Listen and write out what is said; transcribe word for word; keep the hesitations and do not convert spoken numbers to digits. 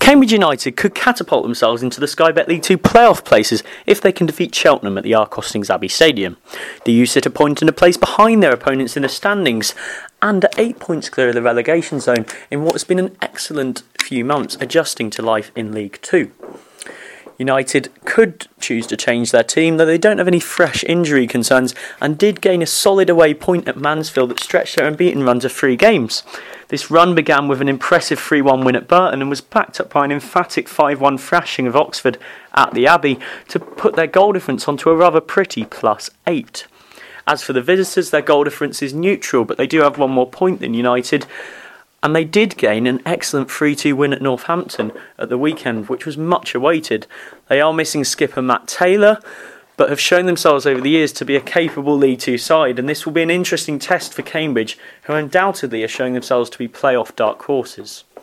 Cambridge United could catapult themselves into the Sky Bet League two playoff places if they can defeat Cheltenham at the R. Costings Abbey Stadium. The U sit a point and a place behind their opponents in the standings and are eight points clear of the relegation zone in what has been an excellent few months adjusting to life in League two. United could choose to change their team, though they don't have any fresh injury concerns, and did gain a solid away point at Mansfield that stretched their unbeaten run to three games. This run began with an impressive three one win at Burton and was backed up by an emphatic five one thrashing of Oxford at the Abbey to put their goal difference onto a rather pretty plus eight. As for the visitors, their goal difference is neutral, but they do have one more point than United, and they did gain an excellent three two win at Northampton at the weekend, which was much awaited. They are missing skipper Matt Taylor, but have shown themselves over the years to be a capable League two side, and this will be an interesting test for Cambridge, who undoubtedly are showing themselves to be playoff dark horses.